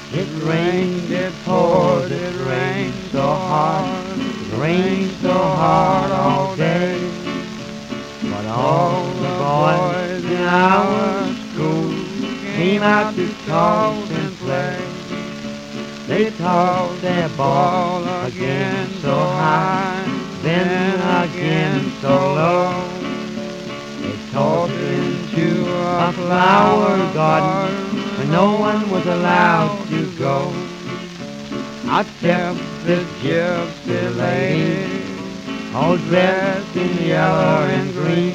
It rained, it poured, it rained so hard. It rained so hard all day. But all the boys in our school came out to toss and play. They tossed their ball again so high, then again so low. They tossed into a flower garden where no one was allowed to go. Out stepped the gypsy lady, all dressed in yellow and green.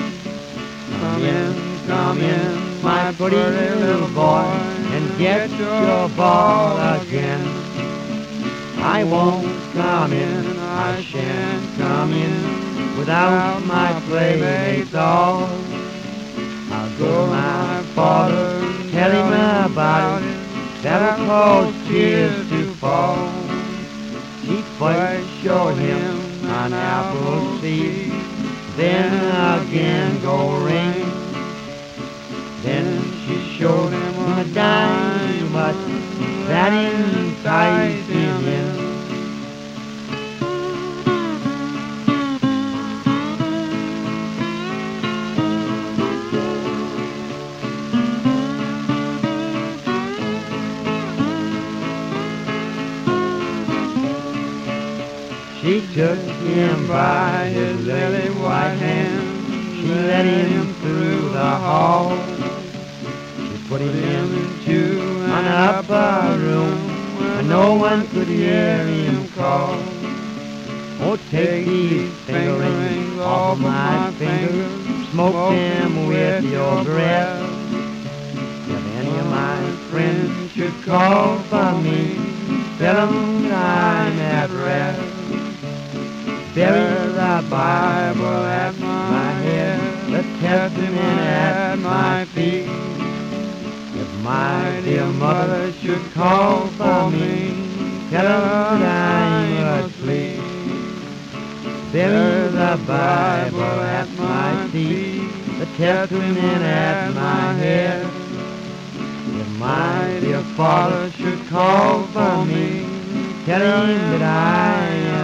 Come in, my pretty little boy, and get your ball again. I won't come in, I shan't come in without my playmate doll. I'll go to my father, tell him about it, that'll cause tears to fall. She first showed him an apple seed, then again gold ring. Then she showed him a dime, but that enticed him in. She took him by his lily white hand, she led him through the hall. She put him into an upper room where no one could hear him call. Oh, take these finger rings off my fingers, smoke them with your breath. If any of my friends should call for me, tell them I'm at rest. Bury the Bible at my head, the Testament at my feet. If my dear mother should call for me, tell her I'm asleep. Bury the Bible at my feet, the Testament at my head. If my dear father should call for me, tell him that I am